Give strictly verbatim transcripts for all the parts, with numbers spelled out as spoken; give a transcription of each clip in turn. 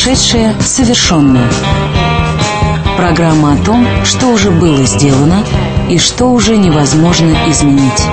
Прошедшее совершенное. Программа о том, что уже было сделано и что уже невозможно изменить.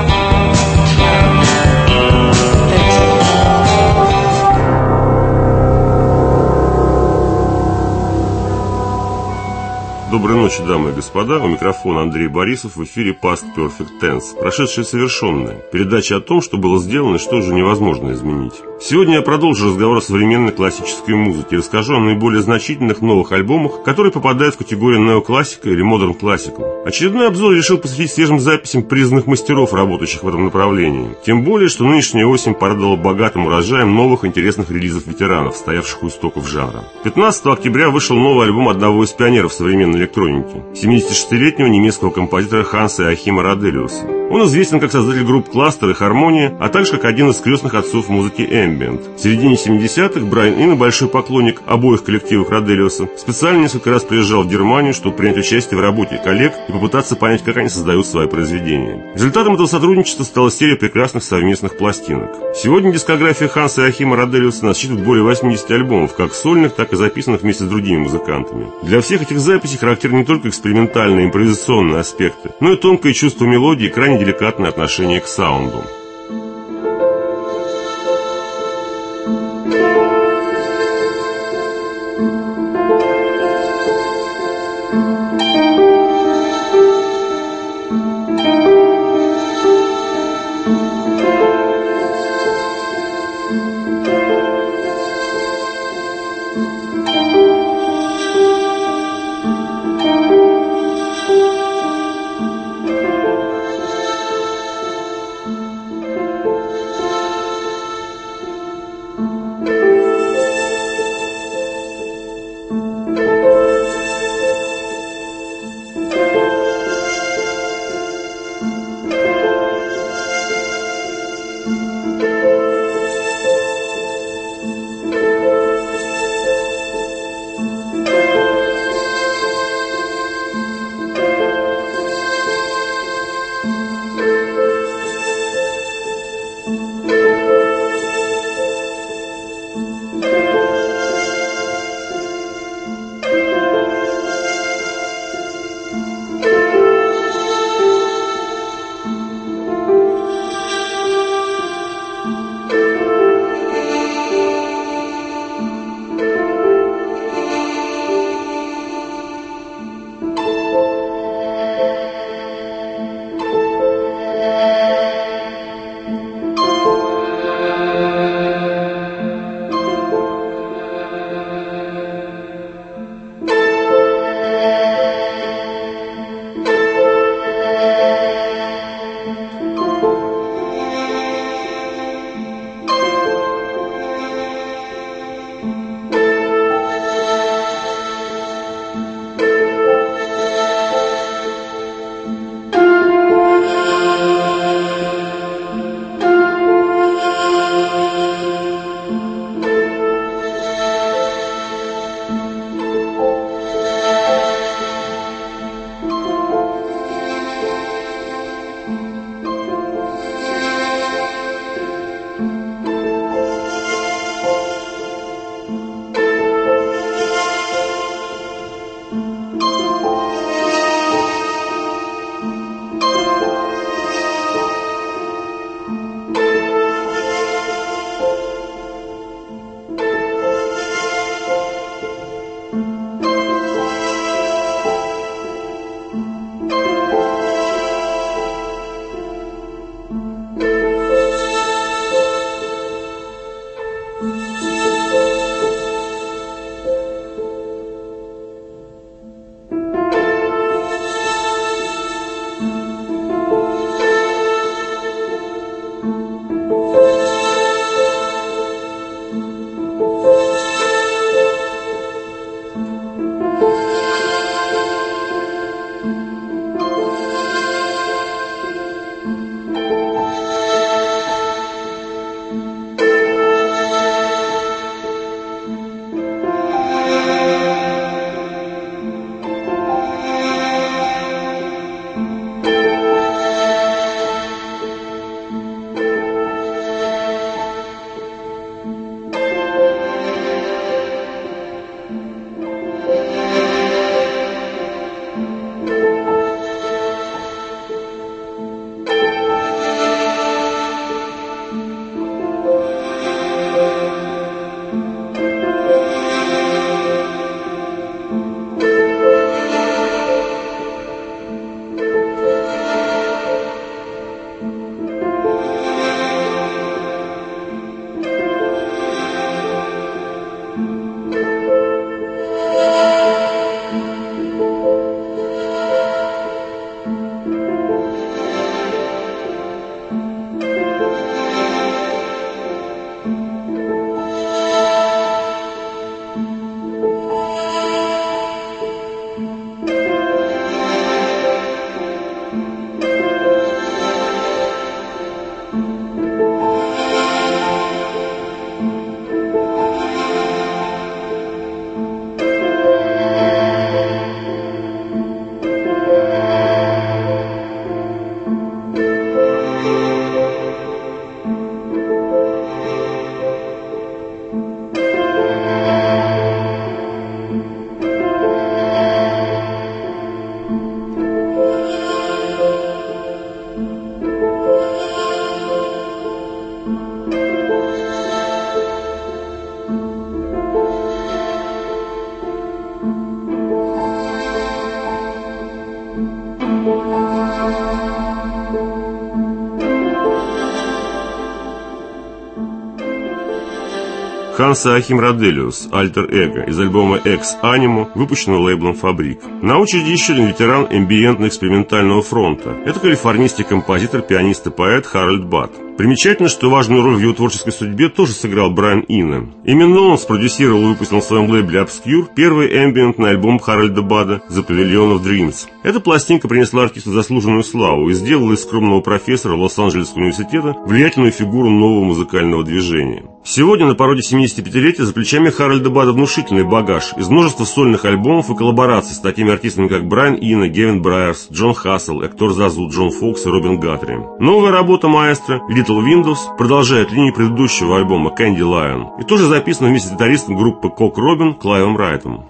Доброй ночи, дамы и господа. У микрофона Андрей Борисов. В эфире Past Perfect Tense. Прошедшее совершенное. Передача о том, что было сделано и что уже невозможно изменить. Сегодня я продолжу разговор о современной классической музыке и расскажу о наиболее значительных новых альбомах, которые попадают в категорию неоклассика или модерн классикал. Очередной обзор решил посвятить свежим записям признанных мастеров, работающих в этом направлении. Тем более, что нынешняя осень порадовала богатым урожаем новых интересных релизов ветеранов, стоявших у истоков жанра. пятнадцатого октября вышел новый альбом одного из пионеров современной электроники, семидесятишестилетнего немецкого композитора Ханса Иоахима Раделиуса. Он известен как создатель групп «Кластер» и «Хармония», а также как один из крестных отцов музыки эмбиент. В середине семидесятых Брайан Ино, большой поклонник обоих коллективов Раделиуса, специально несколько раз приезжал в Германию, чтобы принять участие в работе коллег и попытаться понять, как они создают свои произведения. Результатом этого сотрудничества стала серия прекрасных совместных пластинок. Сегодня дискография Ханса Иоахима Раделиуса насчитывает более восьмидесяти альбомов, как сольных, так и записанных вместе с другими музыкантами. Для всех этих записей характерны не только экспериментальные импровизационные аспекты, но и тонкое чувство мелодии и крайне деликатное отношение к саунду. Ханс Ахим Роделиус, Альтер Эго, из альбома Экс Анимо, выпущенного лейблом Фабрик. На очереди еще один ветеран эмбиентно-экспериментального фронта. Это калифорнийский композитор, пианист и поэт Харальд Бат. Примечательно, что важную роль в его творческой судьбе тоже сыграл Брайан Ино. Именно он спродюсировал и выпустил на своем лейбле Obscure первый эмбиентный альбом Харальда Бада «The Pavilion of Dreams». Эта пластинка принесла артисту заслуженную славу и сделала из скромного профессора Лос-Анджелесского университета влиятельную фигуру нового музыкального движения. Сегодня, на пороге семидесятипятилетия, за плечами Харальда Бада внушительный багаж из множества сольных альбомов и коллабораций с такими артистами, как Брайан Ино, Гевин Брайерс, Джон Хассел, Эктор Зазу, Джон Фокс и Робин Гатри. Новая работа маэстро Little Windows продолжает линию предыдущего альбома Candy Lion и тоже записана вместе с гитаристом группы Кок Робин Клайвом Райтом.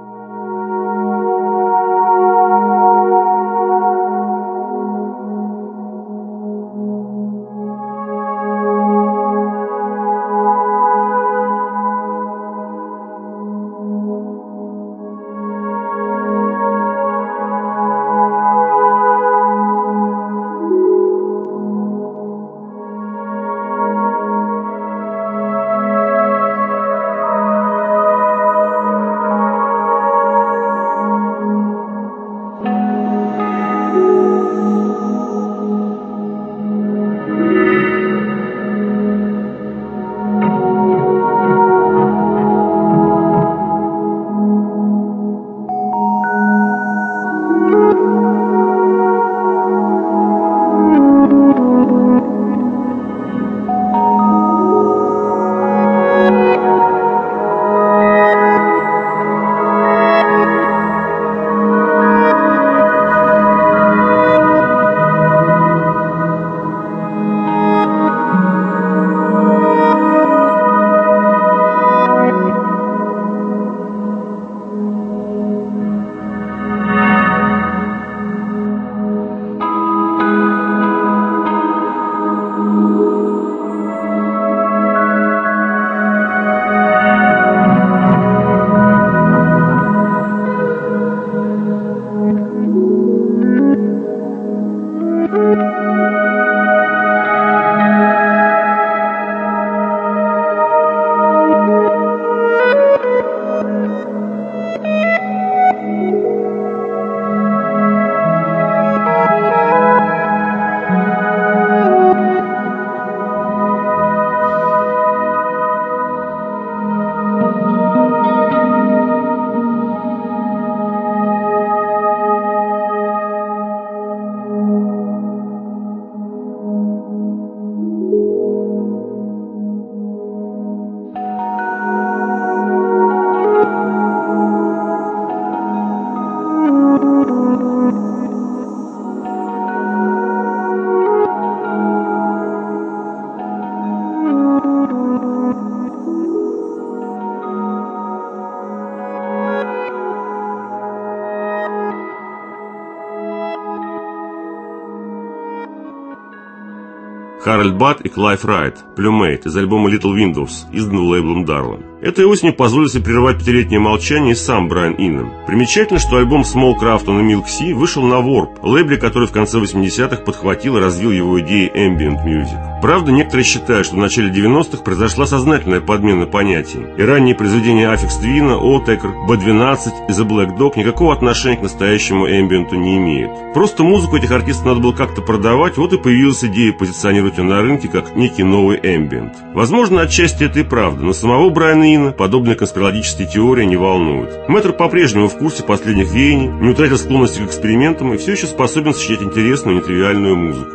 Харальд Бат и Клайв Райт, Plumate, из альбома Little Windows, изданного лейблом Darwin. Этой осенью позволил себе прервать пятилетнее молчание и сам Брайан Ино. Примечательно, что альбом Small Crafton и Milk Sea вышел на Warp, лейбле, который в конце восьмидесятых подхватил и развил его идеи ambient music. Правда, некоторые считают, что в начале девяностых произошла сознательная подмена понятий, и ранние произведения Aphex Twin, Oathtaker, би двенадцать и The Black Dog никакого отношения к настоящему эмбиенту не имеют. Просто музыку этих артистов надо было как-то продавать, вот и появилась идея позиционировать ее на рынке как некий новый эмбиент. Возможно, отчасти это и правда, но самого Брайана Ино подобные конспирологические теории не волнуют. Мэтр по-прежнему в курсе последних веяний, не утратил склонности к экспериментам и все еще способен сочинять интересную и нетривиальную музыку.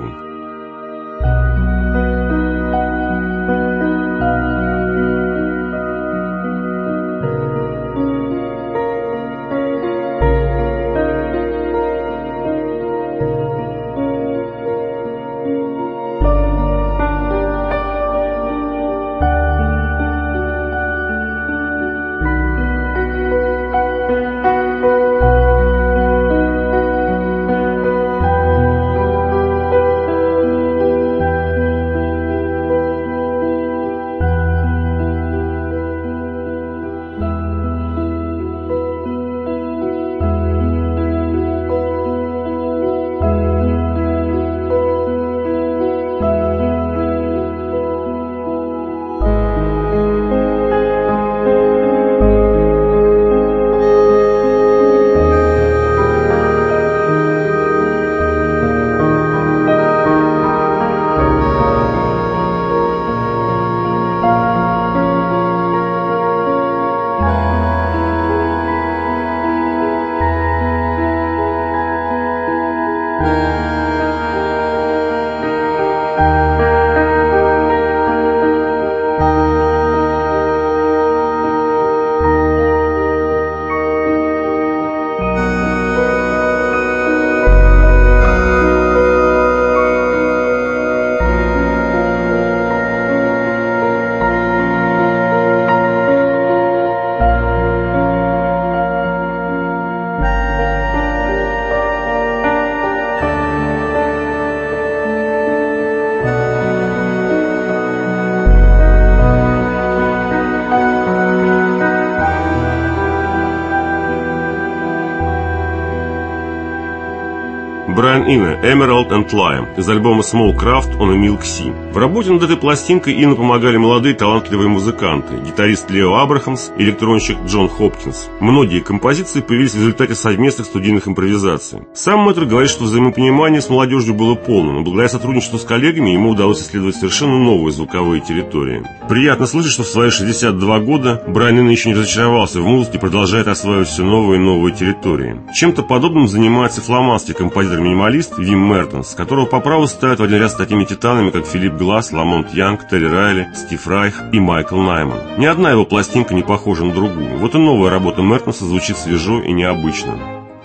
Брайан Ино «Emerald and Lime» из альбома Small Craft on a Milk Sea. В работе над этой пластинкой Ино помогали молодые талантливые музыканты, гитарист Лео Абрахамс и электронщик Джон Хопкинс. Многие композиции появились в результате совместных студийных импровизаций. Сам Мэттер говорит, что взаимопонимание с молодежью было полным, но благодаря сотрудничеству с коллегами ему удалось исследовать совершенно новые звуковые территории. Приятно слышать, что в свои шестьдесят два года Брайан Ино еще не разочаровался в музыке и продолжает осваивать все новые и новые территории. Чем-то подобным занимается фламандский композитор-минималист Вим Мертенс, которого по праву ставят в один ряд с такими титанами, как Филипп Гласс, Ламонт Янг, Терри Райли, Стив Райх и Майкл Найман. Ни одна его пластинка не похожа на другую. Вот и новая работа Мертенса звучит свежо и необычно.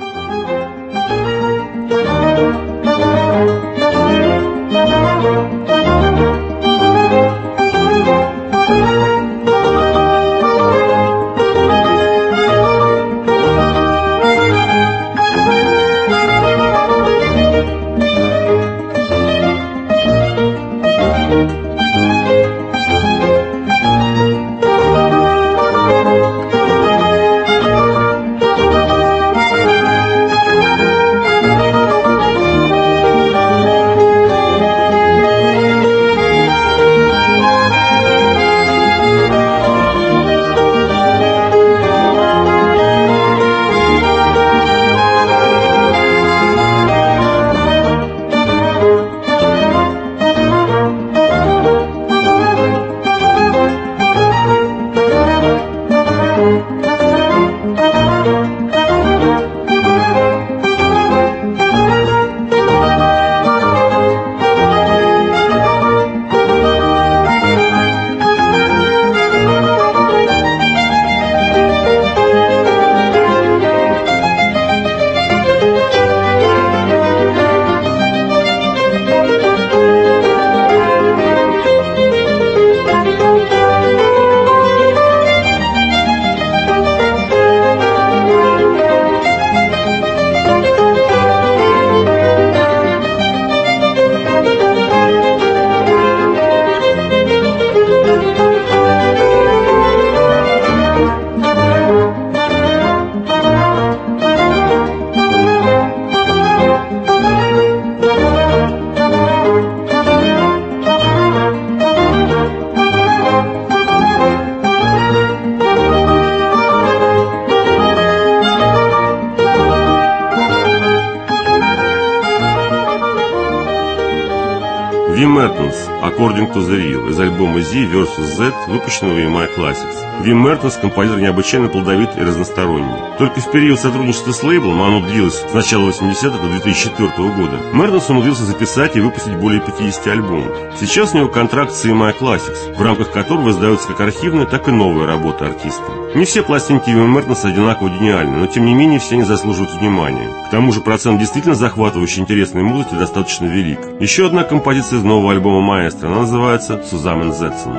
Вим Мертенс «According to the Real» из альбома Z versus Z, выпущенного в и эм ай Classics. Вим Мертенс композитор необычайно плодовитый и разносторонний. Только в период сотрудничества с лейблом, оно длилось с начала восьмидесятых до две тысячи четвёртого года, Мертенс умудрился записать и выпустить более пятидесяти альбомов. Сейчас у него контракт с и эм ай Classics, в рамках которого издаются как архивные, так и новые работы артиста. Не все пластинки Вима Мертенса одинаково гениальны, но тем не менее все они заслуживают внимания. К тому же процент действительно захватывающей интересной музыки достаточно велик. Еще одна композиция из нового альбома маэстро, она называется «Zusammensetzen».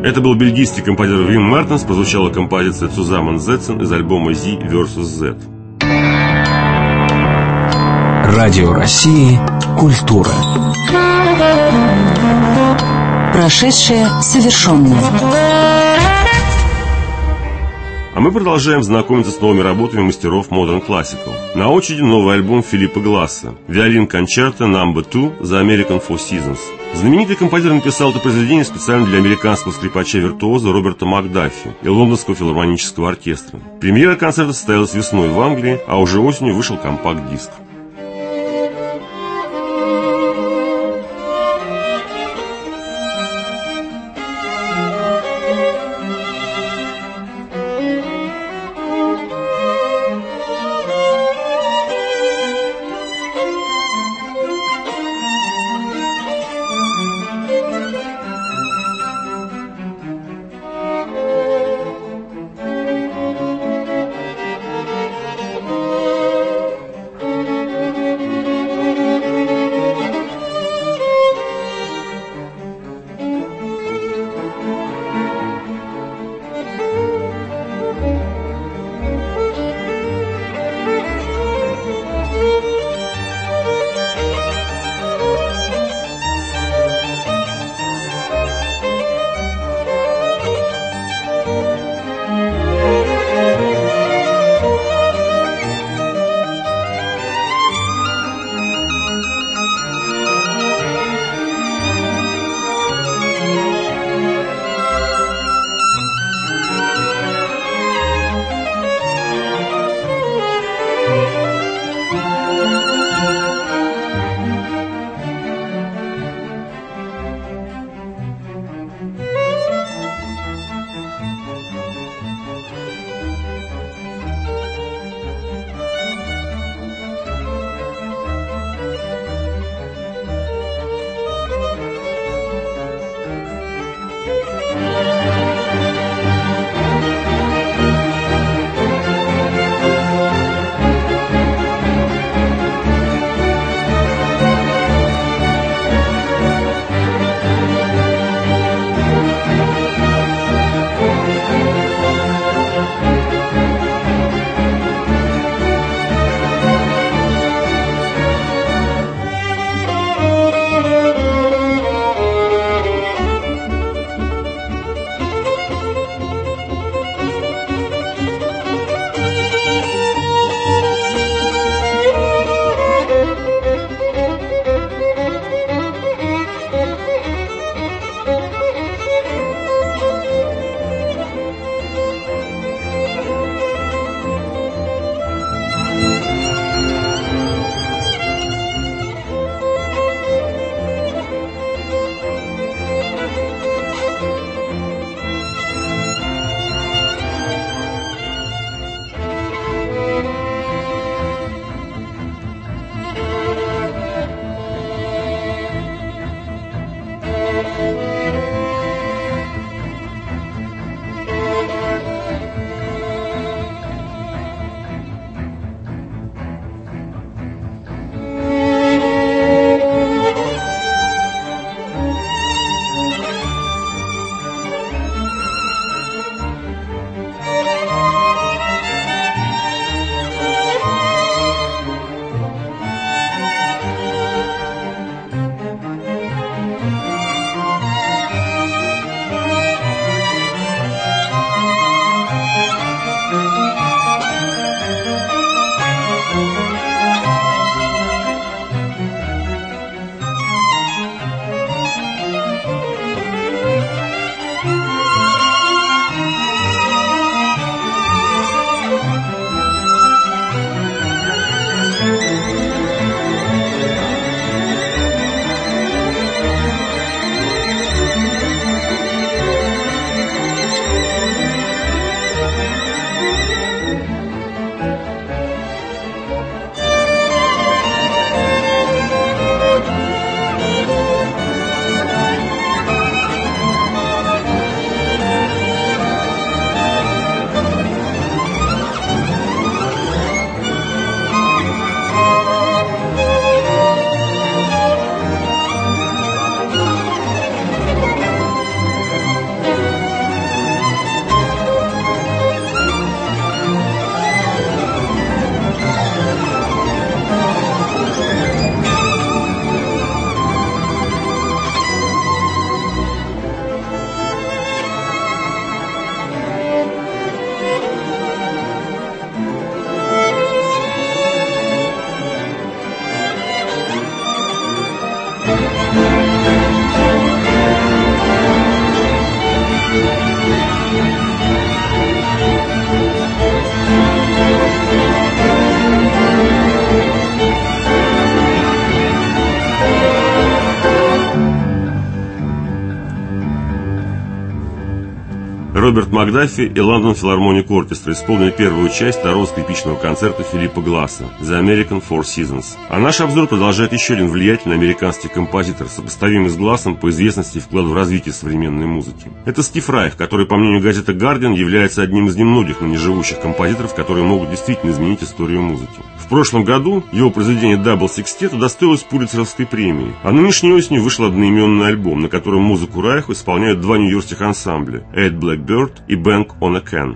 Это был бельгийский композитор Вим Мертенс, прозвучала композиция «Zusammensetzen» из альбома «Z versus Z». Радио России «Культура». Прошедшее совершенное. А мы продолжаем знакомиться с новыми работами мастеров Modern Classical. На очереди новый альбом Филиппа Гласса «Виолин концерто номер два The American Four Seasons». Знаменитый композитор написал это произведение специально для американского скрипача-виртуоза Роберта Макдаффи и Лондонского филармонического оркестра. Премьера концерта состоялась весной в Англии, а уже осенью вышел компакт-диск. Роберт Макдафи и Лондон Филармоник Оркестра исполнили первую часть второго скрипичного концерта Филиппа Гласса «The American Four Seasons». А наш обзор продолжает еще один влиятельный американский композитор, сопоставимый с Глассом по известности и вкладу в развитие современной музыки. Это Стив Райх, который, по мнению газеты «Гардиан», является одним из немногих ныне живущих композиторов, которые могут действительно изменить историю музыки. В прошлом году его произведение «Дабл Секстет» удостоилось Пулитцеровской премии, а нынешней осенью вышел одноименный альбом, на котором музыку Райху исполняют два нью-йоркских ансамбля «Eight Blackbird» и «Bang on a Can».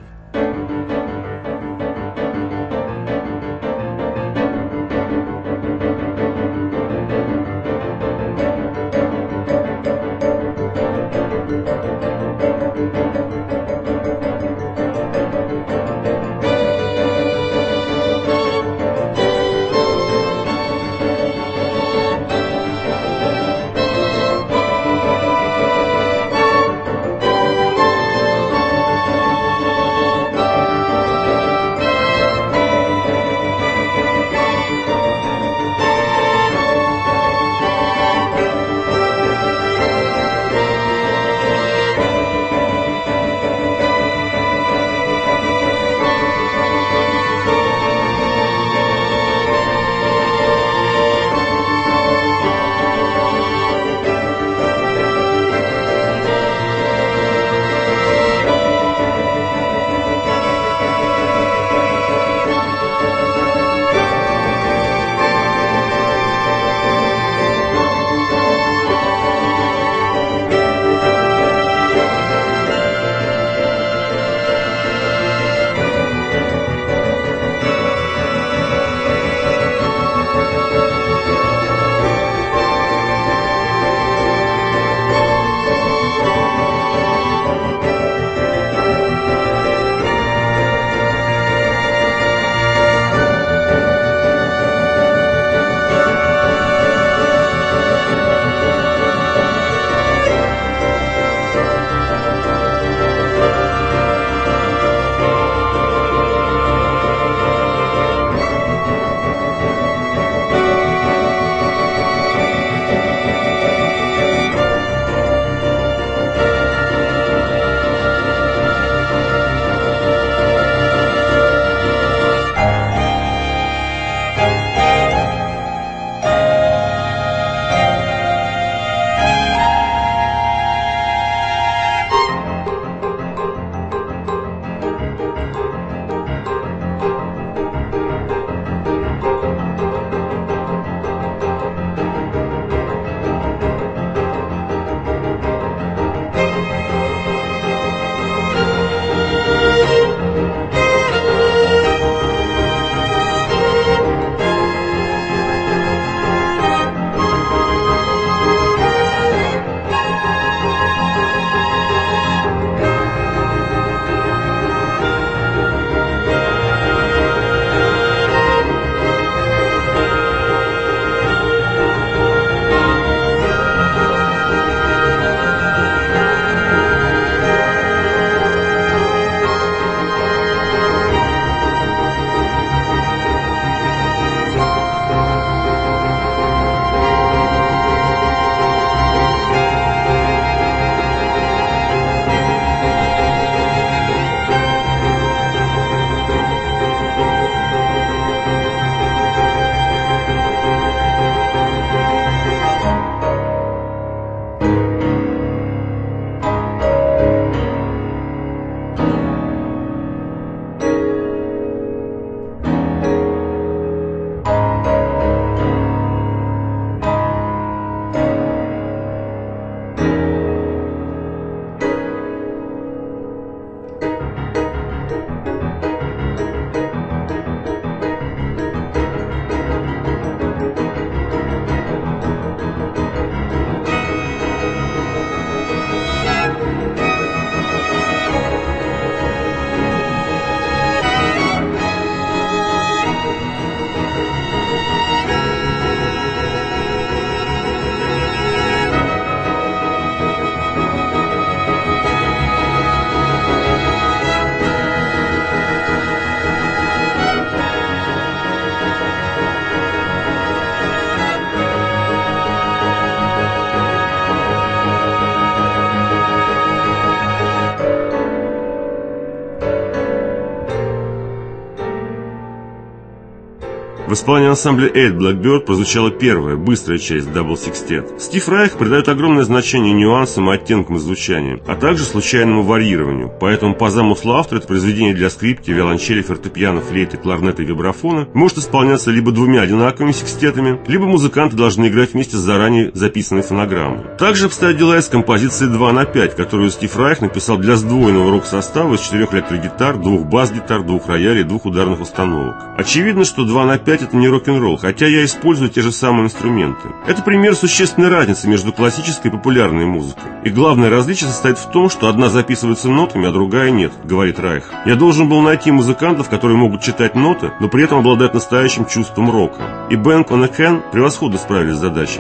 В исполнении ансамбля Eight Blackbird прозвучала первая, быстрая часть Double Sextet. Стив Райх придает огромное значение нюансам и оттенкам звучания, а также случайному варьированию. Поэтому по замыслу автора это произведение для скрипки, виолончели, фортепиано, флейты, кларнета и вибрафона может исполняться либо двумя одинаковыми секстетами, либо музыканты должны играть вместе с заранее записанной фонограммой. Также обстоят дела и с композицией два на пять, которую Стив Райх написал для сдвоенного рок-состава из четырех электрогитар, двух бас-гитар, двух роялей и двух ударных установок. Очевидно, что два на пять это не рок-н-ролл, хотя я использую те же самые инструменты. Это пример существенной разницы между классической и популярной музыкой. И главное различие состоит в том, что одна записывается нотами, а другая нет, говорит Райх. Я должен был найти музыкантов, которые могут читать ноты, но при этом обладают настоящим чувством рока. И Bang on a Can превосходно справились с задачей.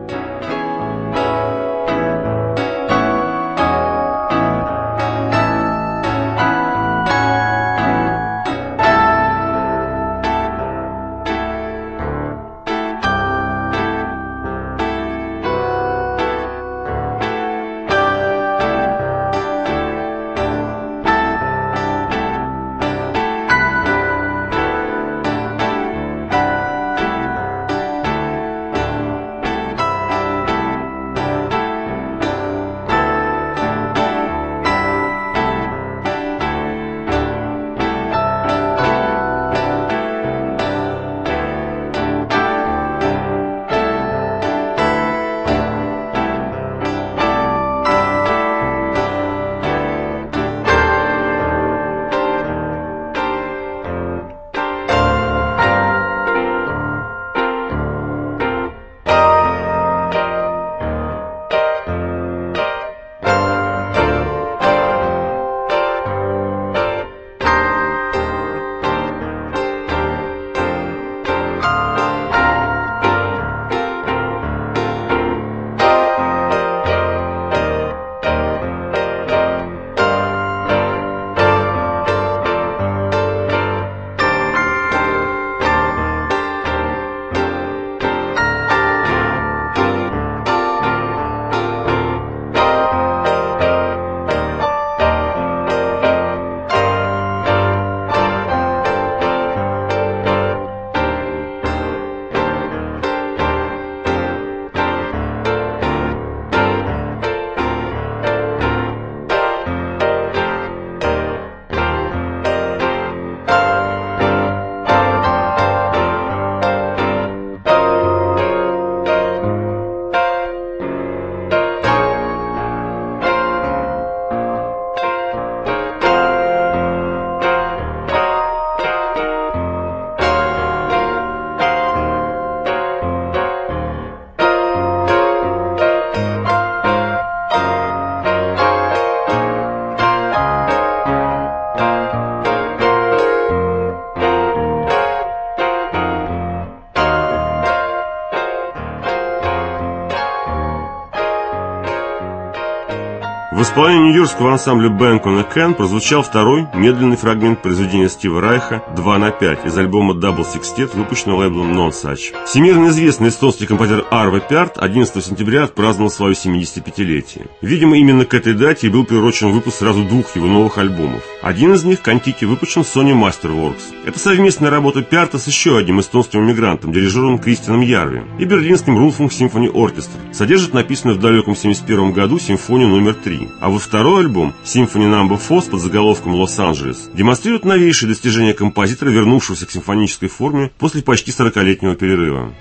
В исполнении нью-йоркского ансамбля Bang on a Can прозвучал второй медленный фрагмент произведения Стива Райха два на пять из альбома Double Sextet, выпущенного лейблом Nonsuch. Всемирно известный эстонский композитор Арво Пярт одиннадцатого сентября отпраздновал свое семидесятипятилетие. Видимо, именно к этой дате и был приурочен выпуск сразу двух его новых альбомов. Один из них, Kon-Tiki, выпущен Sony Masterworks. Это совместная работа Пярта с еще одним эстонским иммигрантом, дирижером Кристианом Ярви, и берлинским Rundfunk Symphony Orchestra. Содержит написанную в далеком семьдесят первом году симфонию номер три. А вот второй альбом, Symphony номер четыре под заголовком «Лос-Анджелес», демонстрирует новейшие достижения композитора, вернувшегося к симфонической форме после почти сорокалетнего перерыва.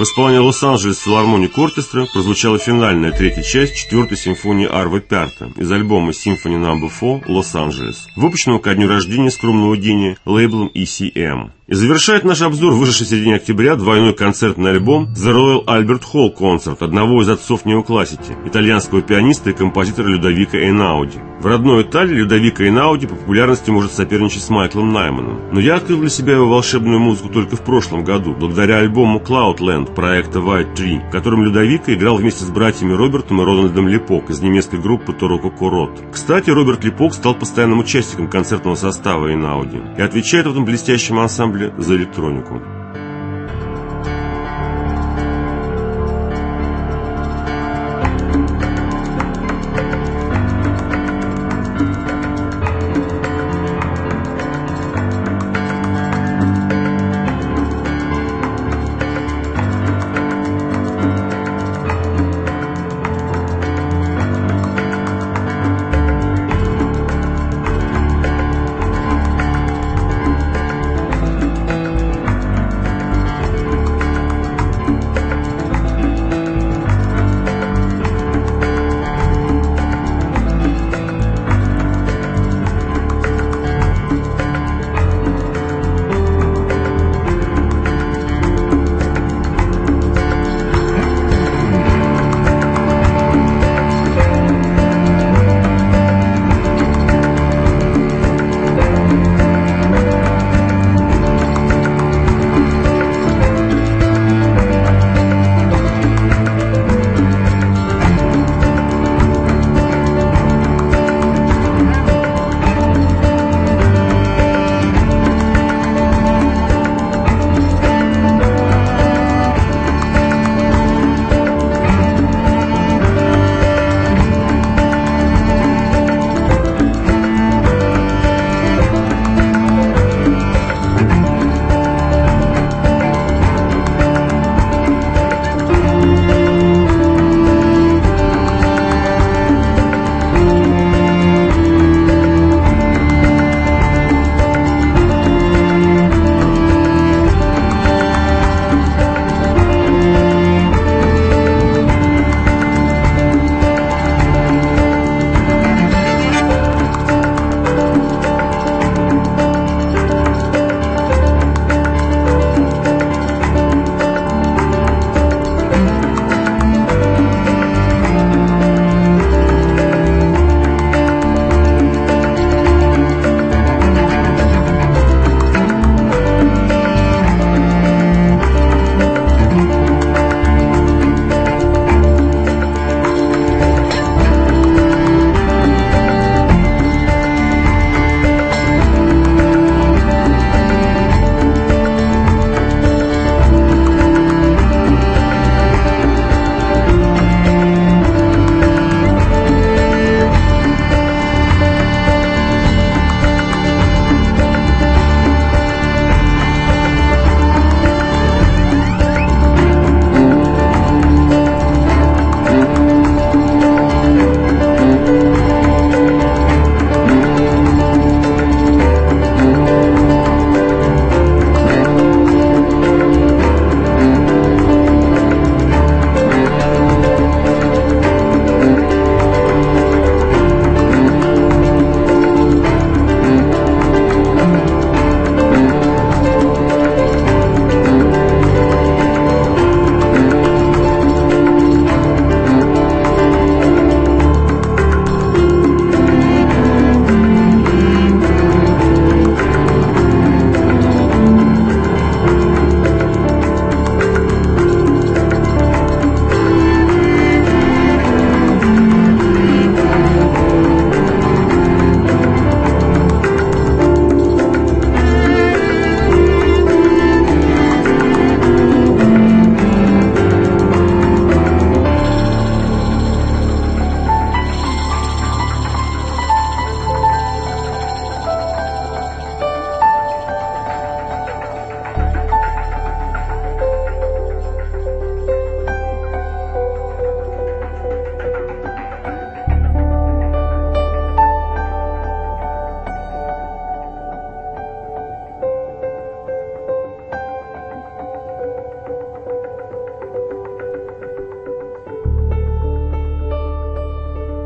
В исполнении Лос-Анджелес Филармоник Оркестра прозвучала финальная третья часть четвертой симфонии Арво Пярта из альбома Symphony номер четыре Лос-Анджелес, выпущенного ко дню рождения скромного гения лейблом и си эм. И завершает наш обзор вышедший в середине октября двойной концертный альбом The Royal Albert Hall Concert одного из отцов неоклассики, итальянского пианиста и композитора Людовико Эйнауди. В родной Италии Людовико Эйнауди по популярности может соперничать с Майклом Найманом, но я открыл для себя его волшебную музыку только в прошлом году, благодаря альбому Cloudland проекта White Tree, в котором Людовико играл вместе с братьями Робертом и Рональдом Липок из немецкой группы Тороко Корот. Кстати, Роберт Липок стал постоянным участником концертного состава Эйнауди и отвечает в этом блестящем ансамбле за электронику.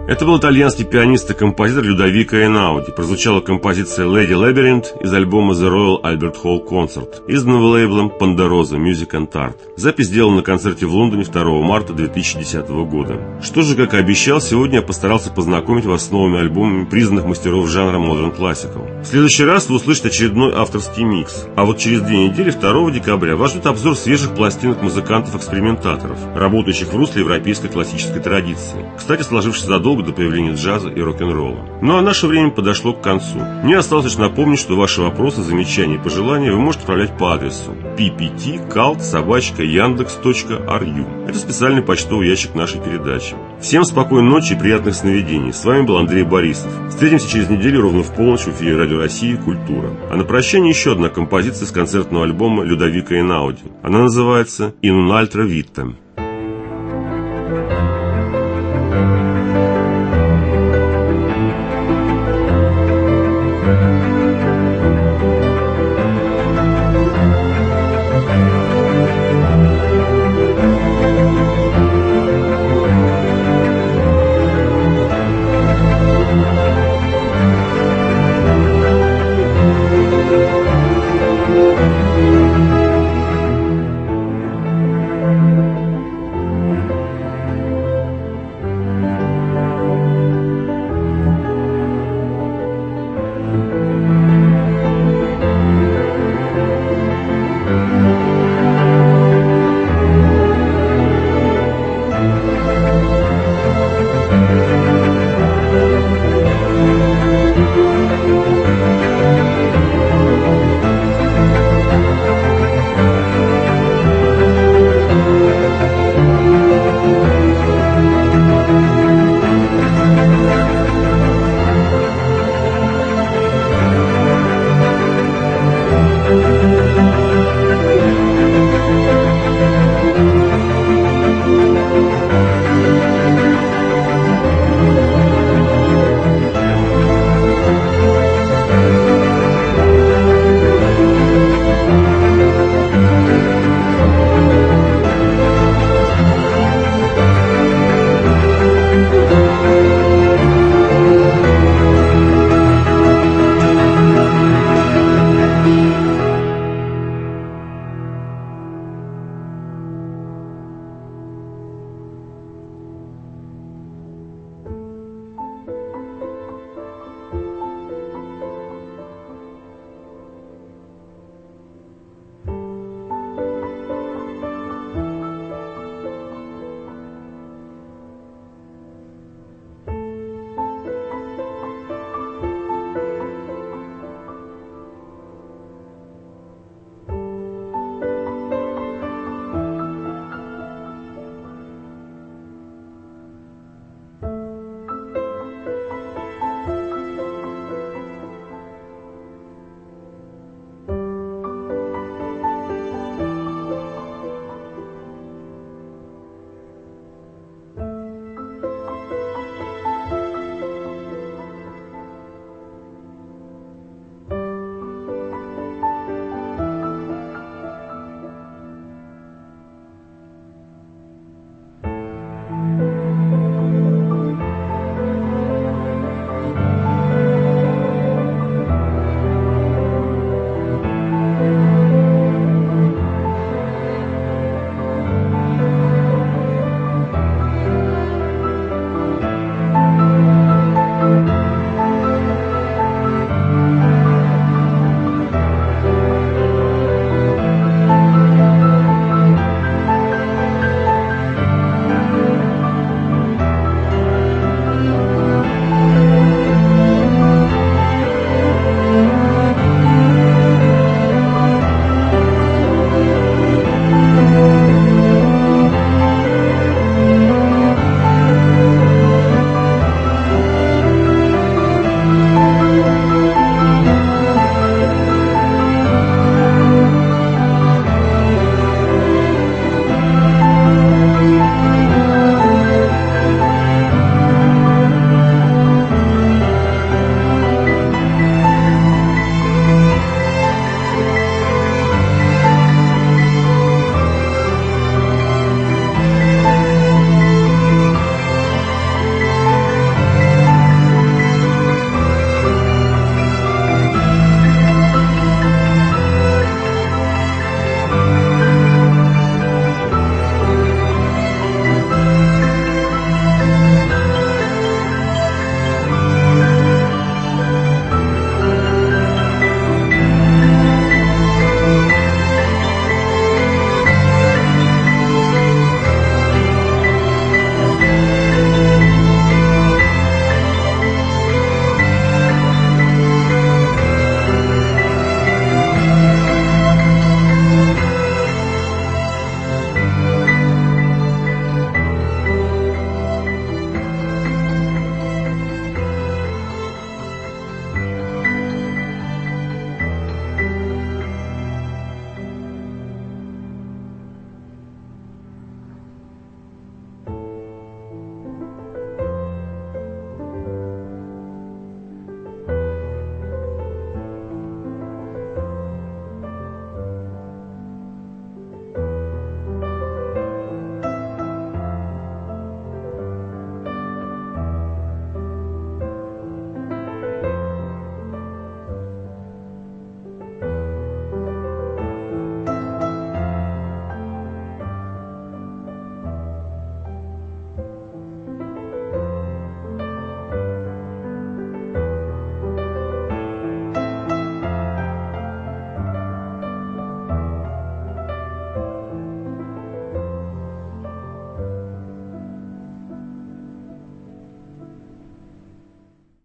Это был итальянский пианист и композитор Людовико Эйнауди. Прозвучала композиция «Lady Labyrinth» из альбома «The Royal Albert Hall Concert», изданного лейблом «Ponderosa Music and Art». Запись сделана на концерте в Лондоне второго марта две тысячи десятого года. Что же, как и обещал, сегодня я постарался познакомить вас с новыми альбомами признанных мастеров жанра Modern Classical. В следующий раз вы услышите очередной авторский микс. А вот через две недели, второго декабря, вас ждет обзор свежих пластинок музыкантов-экспериментаторов, работающих в русле европейской классической традиции, кстати, сложившейся задолго до появления джаза и рок-н-ролла. Ну а наше время подошло к концу. Мне осталось лишь напомнить, что ваши вопросы, замечания и пожелания вы можете отправлять по адресу пи пи ти калт собака яндекс точка ар ю. Это специальный почтовый ящик нашей передачи. Всем спокойной ночи и приятных сновидений. С вами был Андрей Борисов. Встретимся через неделю ровно в полночь в эфире Радио России «Культура». А на прощание еще одна композиция с концертного альбома Людовико Эйнауди. Она называется «In un'altra vita».